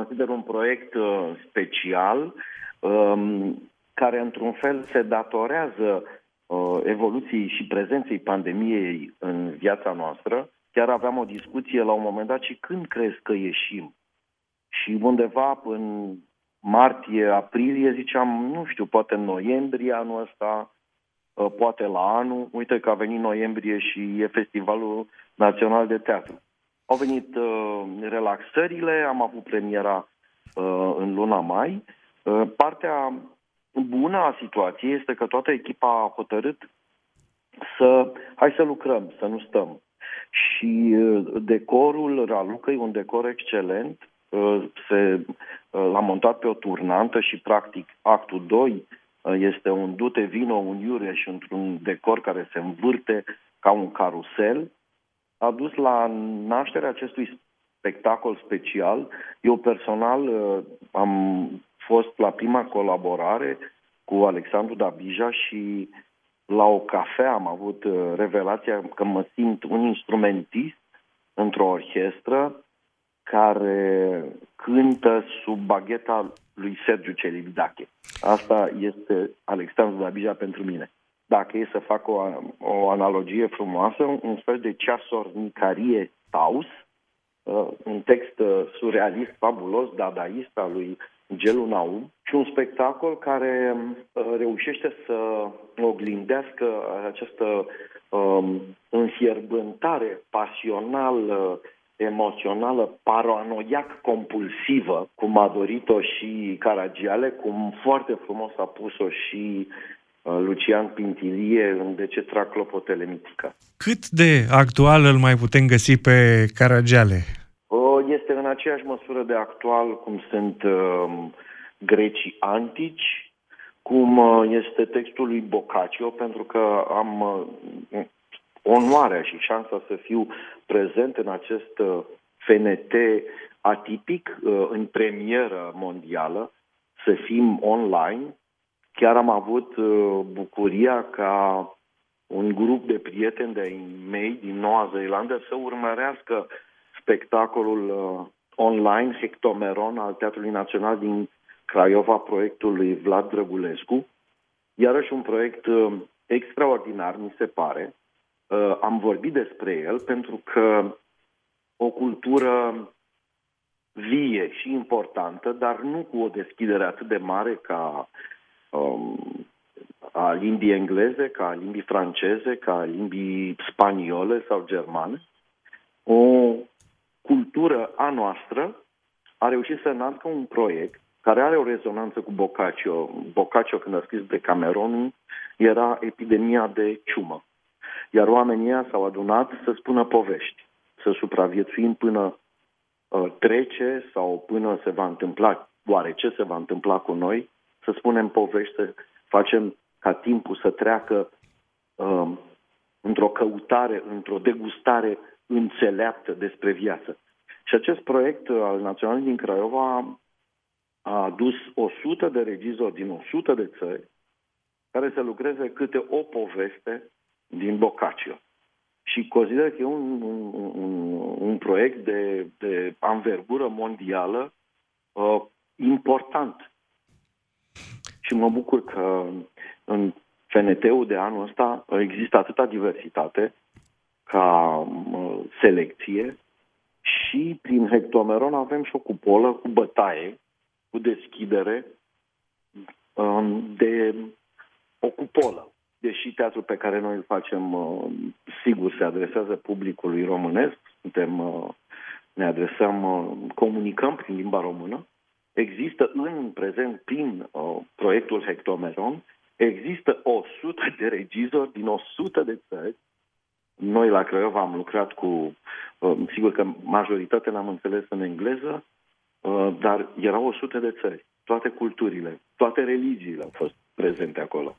consider un proiect special care într-un fel se datorează evoluției și prezenței pandemiei în viața noastră. Chiar aveam o discuție la un moment dat și când crezi că ieșim? Și undeva în martie-aprilie ziceam, nu știu, poate în noiembrie anul ăsta, poate la anul. Uite că a venit noiembrie și e Festivalul Național de Teatru. Au venit relaxările, am avut premiera în luna mai. Partea bună a situației este că toată echipa a hotărât hai să lucrăm, să nu stăm. Și decorul Raluca e un decor excelent. L-a montat pe o turnantă și practic actul 2 este un dute vino, un iureș într-un decor care se învârte ca un carusel. A dus la nașterea acestui spectacol special. Eu personal am fost la prima colaborare cu Alexandru Dabija și la o cafea am avut revelația că mă simt un instrumentist într-o orchestră care cântă sub bagheta lui Sergiu Celibidache. Asta este Alexandru Dabija pentru mine. Dacă e să fac o analogie frumoasă, un fel de ceasornicarie Taus, un text surrealist, fabulos, dadaist al lui Gelu Naum, și un spectacol care reușește să oglindească această înfierbântare pasională, emoțională, paranoiac-compulsivă, cum a dorit-o și Caragiale, cum foarte frumos a pus-o și Lucian Pintilie în De ce trag clopotele mitică. Cât de actual îl mai putem găsi pe Caragiale? Este în aceeași măsură de actual cum sunt grecii antici, cum este textul lui Boccaccio, pentru că am onoarea și șansa să fiu prezent în acest FNT atipic, în premieră mondială, să fim online. Chiar am avut bucuria ca un grup de prieteni de-ai mei din Noua Zeelandă să urmărească spectacolul online Hectomeron al Teatrului Național din Craiova, proiectul lui Vlad Drăgulescu. Iarăși un proiect extraordinar, mi se pare. Am vorbit despre el pentru că o cultură vie și importantă, dar nu cu o deschidere atât de mare ca a limbii engleze, ca a limbii franceze, ca a limbii spaniole sau germane. O cultură a noastră a reușit să nască un proiect care are o rezonanță cu Boccaccio. Boccaccio, când a scris Decameronul, era epidemia de ciumă. Iar oamenii ăia s-au adunat să spună povești, să supraviețuim până trece sau până se va întâmpla, oare ce se va întâmpla cu noi, să spunem povești, să facem ca timpul să treacă într-o căutare, într-o degustare înțeleaptă despre viață. Și acest proiect al Naționalului din Craiova a adus 100 de regizori din 100 de țări care să lucreze câte o poveste din Boccaccio. Și consider că e un proiect de anvergură mondială important. Și mă bucur că în FNT-ul de anul ăsta există atâta diversitate ca selecție și prin Hectomeron avem și o cupolă cu bătaie, cu deschidere de o cupolă. Deși teatrul pe care noi îl facem, sigur, se adresează publicului românesc, ne adresăm, comunicăm prin limba română, există în prezent, prin proiectul Hectomeron, există 100 de regizori din 100 de țări. Noi la Craiova am lucrat cu, sigur că majoritatea l-am înțeles în engleză, dar erau 100 de țări, toate culturile, toate religiile au fost prezente acolo.